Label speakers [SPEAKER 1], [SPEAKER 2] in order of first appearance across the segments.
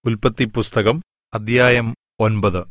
[SPEAKER 1] ഉല്പത്തിപ്പുസ്തകം അദ്ധ്യായം 9.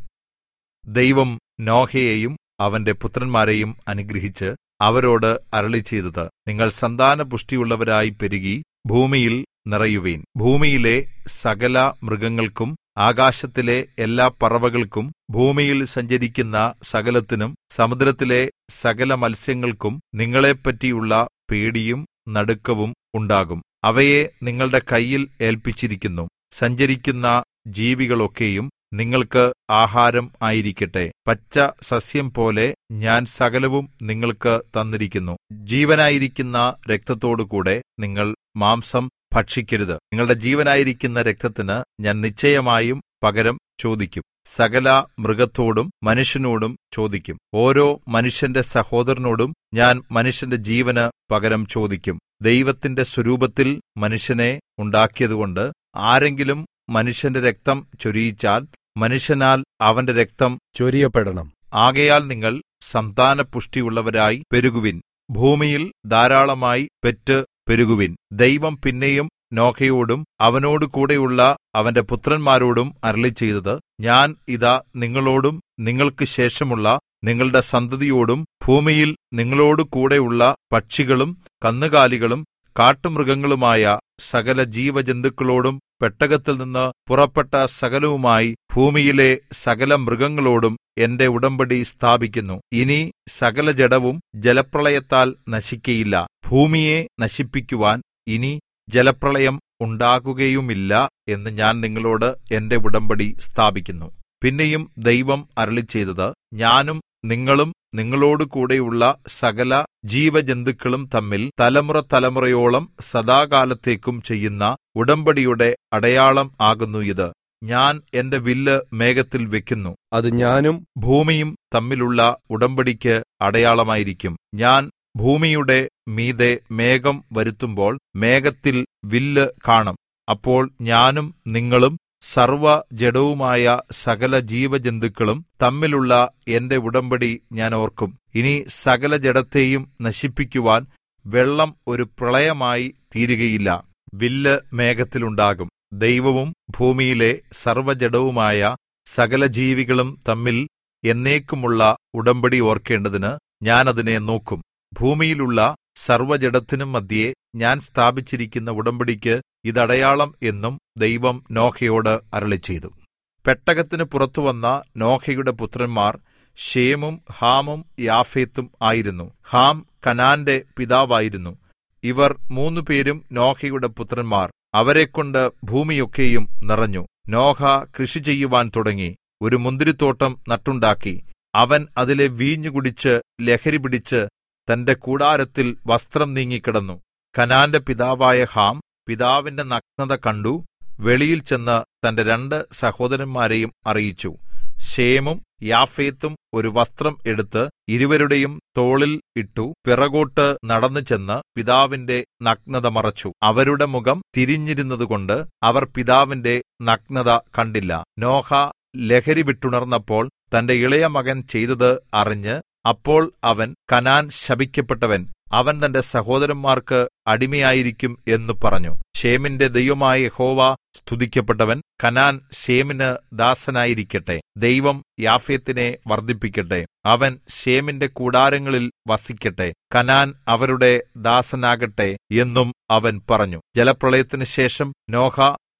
[SPEAKER 1] ദൈവം നോഹയെയും അവന്റെ പുത്രന്മാരെയും അനുഗ്രഹിച്ച് അവരോട് അരുളിച്ചെയ്തത്, നിങ്ങൾ സന്താനപുഷ്ടിയുള്ളവരായി പെരുകി ഭൂമിയിൽ നിറയുവിൻ. ഭൂമിയിലെ സകല മൃഗങ്ങൾക്കും ആകാശത്തിലെ എല്ലാ പറവകൾക്കും ഭൂമിയിൽ സഞ്ചരിക്കുന്ന സകലത്തിനും സമുദ്രത്തിലെ സകല മത്സ്യങ്ങൾക്കും നിങ്ങളെപ്പറ്റിയുള്ള പേടിയും നടുക്കവും ഉണ്ടാകും. അവയെ നിങ്ങളുടെ കയ്യിൽ ഏല്പിച്ചിരിക്കുന്നു. സഞ്ചരിക്കുന്ന ജീവികളൊക്കെയും നിങ്ങൾക്ക് ആഹാരം ആയിരിക്കട്ടെ. പച്ച സസ്യം പോലെ ഞാൻ സകലവും നിങ്ങൾക്ക് തന്നിരിക്കുന്നു. ജീവനായിരിക്കുന്ന രക്തത്തോടുകൂടെ നിങ്ങൾ മാംസം ഭക്ഷിക്കരുത്. നിങ്ങളുടെ ജീവനായിരിക്കുന്ന രക്തത്തിന് ഞാൻ നിശ്ചയമായും പകരം ചോദിക്കും. സകല മൃഗത്തോടും മനുഷ്യനോടും ചോദിക്കും. ഓരോ മനുഷ്യന്റെ സഹോദരനോടും ഞാൻ മനുഷ്യന്റെ ജീവന് പകരം ചോദിക്കും. ദൈവത്തിന്റെ സ്വരൂപത്തിൽ മനുഷ്യനെ ഉണ്ടാക്കിയതുകൊണ്ട് ആരെങ്കിലും മനുഷ്യന്റെ രക്തം ചൊരിയിച്ചാൽ മനുഷ്യനാൽ അവന്റെ രക്തം ചൊരിയപ്പെടണം. ആകയാൽ നിങ്ങൾ സന്താനപുഷ്ടിയുള്ളവരായി പെരുകുവിൻ. ഭൂമിയിൽ ധാരാളമായി പെറ്റ് പെരുകുവിൻ. ദൈവം പിന്നെയും നോഹയോടും അവനോടുകൂടെയുള്ള അവന്റെ പുത്രന്മാരോടും അരുളിച്ചെയ്തത്, ഞാൻ ഇതാ നിങ്ങളോടും നിങ്ങൾക്ക് ശേഷമുള്ള നിങ്ങളുടെ സന്തതിയോടും ഭൂമിയിൽ നിങ്ങളോടുകൂടെയുള്ള പക്ഷികളും കന്നുകാലികളും കാട്ടുമൃഗങ്ങളുമായ സകല ജീവജന്തുക്കളോടും പെട്ടകത്തിൽ നിന്ന് പുറപ്പെട്ട സകലവുമായി ഭൂമിയിലെ സകല മൃഗങ്ങളോടും എന്റെ ഉടമ്പടി സ്ഥാപിക്കുന്നു. ഇനി സകല ജഡവും ജലപ്രളയത്താൽ നശിക്കയില്ല. ഭൂമിയെ നശിപ്പിക്കുവാൻ ഇനി ജലപ്രളയം ഉണ്ടാകുകയുമില്ല എന്ന് ഞാൻ നിങ്ങളോട് എന്റെ ഉടമ്പടി സ്ഥാപിക്കുന്നു. പിന്നെയും ദൈവം അരുളിച്ചെയ്തത്, ഞാനും നിങ്ങളും നിങ്ങളോടുകൂടെയുള്ള സകല ജീവജന്തുക്കളും തമ്മിൽ തലമുറ തലമുറയോളം സദാകാലത്തേക്കും ചെയ്യുന്ന ഉടമ്പടിയുടെ അടയാളം ആകുന്നു ഇത്. ഞാൻ എന്റെ വില്ല് മേഘത്തിൽ വെക്കുന്നു.
[SPEAKER 2] അത് ഞാനും
[SPEAKER 1] ഭൂമിയും തമ്മിലുള്ള ഉടമ്പടിക്ക് അടയാളമായിരിക്കും. ഞാൻ ഭൂമിയുടെ മീതെ മേഘം വരുത്തുമ്പോൾ മേഘത്തിൽ വില്ല് കാണും. അപ്പോൾ ഞാനും നിങ്ങളും സർവ്വജഡവുമായ സകല ജീവജന്തുക്കളും തമ്മിലുള്ള എന്റെ ഉടമ്പടി ഞാൻ ഓർക്കും. ഇനി സകല ജഡത്തെയും നശിപ്പിക്കുവാൻ വെള്ളം ഒരു പ്രളയമായി തീരുകയില്ല. വില്ല് മേഘത്തിലുണ്ടാകും. ദൈവവും ഭൂമിയിലെ സർവ്വജഡവുമായ സകല ജീവികളും തമ്മിൽ എന്നേക്കുമുള്ള ഉടമ്പടി ഓർക്കേണ്ടതിന് ഞാൻ അതിനെ നോക്കും. ഭൂമിയിലുള്ള സർവ്വജഡത്തിനും മധ്യേ ഞാൻ സ്ഥാപിച്ചിരിക്കുന്ന ഉടമ്പടിക്ക് ഇതടയാളം എന്നും ദൈവം നോഹയോട് അരുളിച്ചെയ്തു. പെട്ടകത്തിന് പുറത്തുവന്ന നോഹയുടെ പുത്രന്മാർ ശേമും ഹാമും യാഫേത്തും ആയിരുന്നു. ഹാം കനാന്റെ പിതാവായിരുന്നു. ഇവർ മൂന്നുപേരും നോഹയുടെ പുത്രന്മാർ. അവരെക്കൊണ്ട് ഭൂമിയൊക്കെയും നിറഞ്ഞു. നോഹ കൃഷി ചെയ്യുവാൻ തുടങ്ങി. ഒരു മുന്തിരിത്തോട്ടം നട്ടുണ്ടാക്കി. അവൻ അതിലെ വീഞ്ഞു കുടിച്ച് ലഹരി പിടിച്ച് തന്റെ കൂടാരത്തിൽ വസ്ത്രം നീങ്ങിക്കിടന്നു. കനാന്റെ പിതാവായ ഹാം പിതാവിന്റെ നഗ്നത കണ്ടു. വെളിയിൽ ചെന്ന് തന്റെ 2 സഹോദരന്മാരെയും അറിയിച്ചു. ശേമും യാഫേത്തും ഒരു വസ്ത്രം എടുത്ത് ഇരുവരുടെയും തോളിൽ ഇട്ടു പിറകോട്ട് നടന്നു ചെന്ന് പിതാവിന്റെ നഗ്നത മറച്ചു. അവരുടെ മുഖം തിരിഞ്ഞിരുന്നതുകൊണ്ട് അവർ പിതാവിന്റെ നഗ്നത കണ്ടില്ല. നോഹ ലഹരി വിട്ടുണർന്നപ്പോൾ തന്റെ ഇളയ മകൻ ചെയ്തത് അറിഞ്ഞ്, അപ്പോൾ അവൻ, കനാൻ ശപിക്കപ്പെട്ടവൻ, അവൻ തന്റെ സഹോദരന്മാർക്ക് അടിമയായിരിക്കും എന്ന് പറഞ്ഞു. ശേമിന്റെ ദൈവമായ യഹോവ സ്തുതിക്കപ്പെട്ടവൻ. കനാൻ ശേമിന് ദാസനായിരിക്കട്ടെ. ദൈവം യാഫേത്തിനെ വർദ്ധിപ്പിക്കട്ടെ. അവൻ ശേമിന്റെ കൂടാരങ്ങളിൽ വസിക്കട്ടെ. കനാൻ അവരുടെ ദാസനാകട്ടെ എന്നും അവൻ പറഞ്ഞു. ജലപ്രളയത്തിന് ശേഷം നോഹ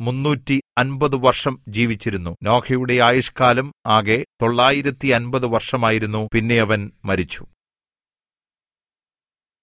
[SPEAKER 1] 350 വർഷം ജീവിച്ചിരുന്നു. നോഹയുടെ ആയുഷ്കാലം ആകെ 950 വർഷമായിരുന്നു. പിന്നെ അവൻ മരിച്ചു.